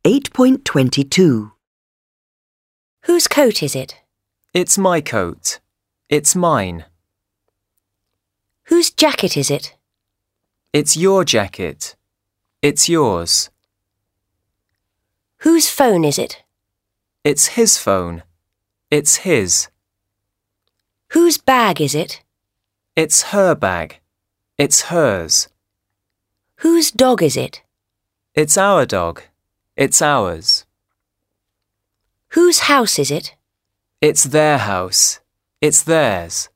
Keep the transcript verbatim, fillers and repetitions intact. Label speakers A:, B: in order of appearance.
A: eight point twenty-two.
B: Whose coat is it?
C: It's my coat. It's mine.
B: Whose jacket is it?
C: It's your jacket. It's yours.
B: Whose phone is it?
C: It's his phone. It's his.
B: Whose bag is it?
C: It's her bag. It's hers.
B: Whose dog is it?
C: It's our dog. It's ours.
B: Whose house is it?
C: It's their house. It's theirs.